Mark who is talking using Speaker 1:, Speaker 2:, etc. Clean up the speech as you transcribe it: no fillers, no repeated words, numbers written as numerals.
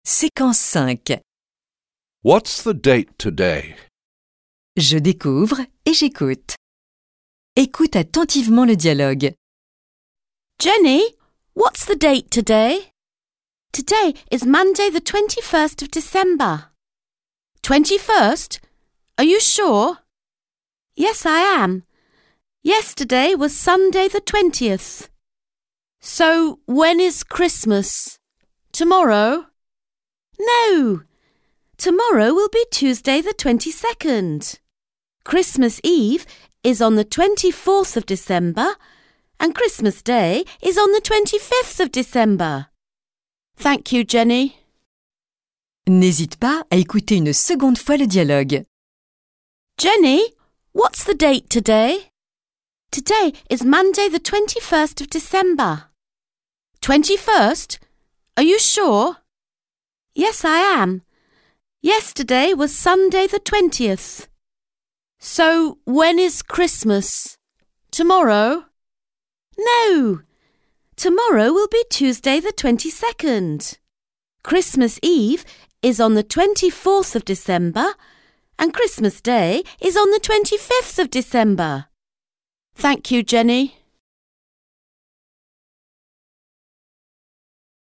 Speaker 1: Séquence 5.
Speaker 2: What's the date today?
Speaker 1: Je découvre et j'écoute. Écoute attentivement le dialogue.
Speaker 3: Jenny, what's the date today? Today is Monday the 21st of December. 21st? Are you sure? Yes, I am. Yesterday was Sunday the 20th. So when is Christmas? Tomorrow? No. Tomorrow will be Tuesday the 22nd. Christmas Eve is on the 24th of December and Christmas Day is on the 25th of December. Thank you, Jenny.
Speaker 1: N'hésite pas à écouter une seconde fois le dialogue.
Speaker 3: Jenny, what's the date today? Today is Monday the 21st of December. 21st? Are you sure? Yes, I am. Yesterday was Sunday the 20th. So when is Christmas? Tomorrow? No. Tomorrow will be Tuesday the 22nd. Christmas Eve is on the 24th of December and Christmas Day is on the 25th of December. Thank you, Jenny.